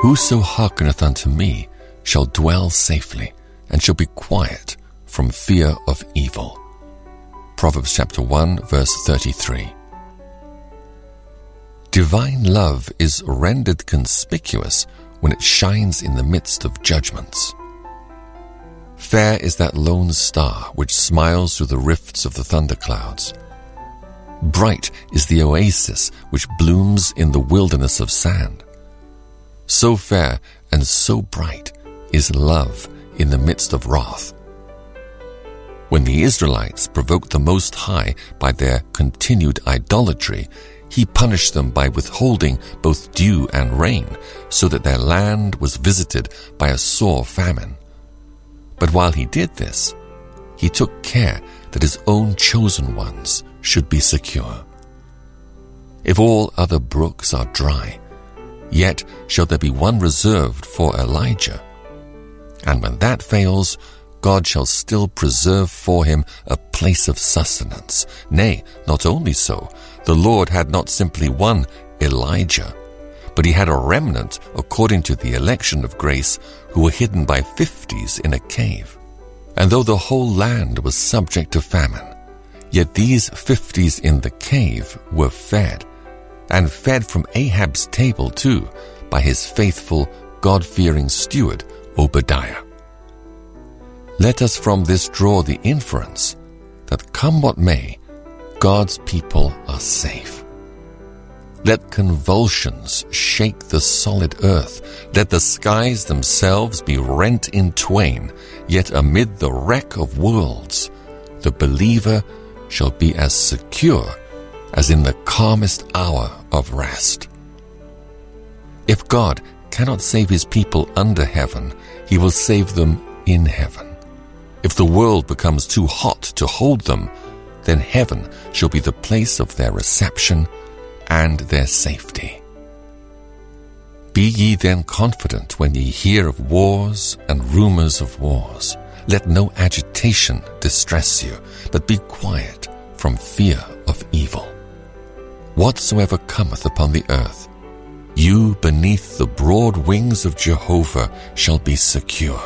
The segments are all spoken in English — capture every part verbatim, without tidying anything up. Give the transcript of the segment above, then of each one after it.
Whoso hearkeneth unto me shall dwell safely, and shall be quiet from fear of evil. Proverbs chapter one, verse thirty-three. Divine love is rendered conspicuous when it shines in the midst of judgments. Fair is that lone star which smiles through the rifts of the thunderclouds. Bright is the oasis which blooms in the wilderness of sand. So fair and so bright is love in the midst of wrath. When the Israelites provoked the Most High by their continued idolatry, He punished them by withholding both dew and rain, so that their land was visited by a sore famine. But while He did this, He took care that His own chosen ones should be secure. If all other brooks are dry, yet shall there be one reserved for Elijah. And when that fails, God shall still preserve for him a place of sustenance. Nay, not only so, the Lord had not simply one Elijah, but He had a remnant according to the election of grace who were hidden by fifties in a cave. And though the whole land was subject to famine, yet these fifties in the cave were fed, and fed from Ahab's table too, by his faithful, God-fearing steward, Obadiah. Let us from this draw the inference that come what may, God's people are safe. Let convulsions shake the solid earth. Let the skies themselves be rent in twain. Yet amid the wreck of worlds, the believer shall be as secure as in the calmest hour of rest. If God cannot save His people under heaven, He will save them in heaven. If the world becomes too hot to hold them, then heaven shall be the place of their reception and their safety. Be ye then confident when ye hear of wars and rumors of wars. Let no agitation distress you, but be quiet from fear of evil. Whatsoever cometh upon the earth, you beneath the broad wings of Jehovah shall be secure.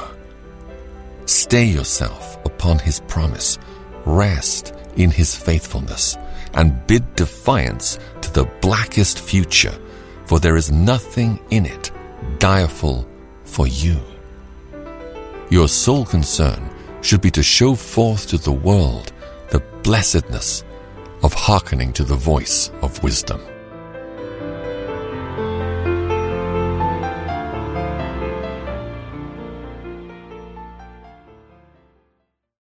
Stay yourself upon His promise, rest in His faithfulness, and bid defiance to the blackest future, for there is nothing in it direful for you. Your sole concern should be to show forth to the world the blessedness of hearkening to the voice of wisdom.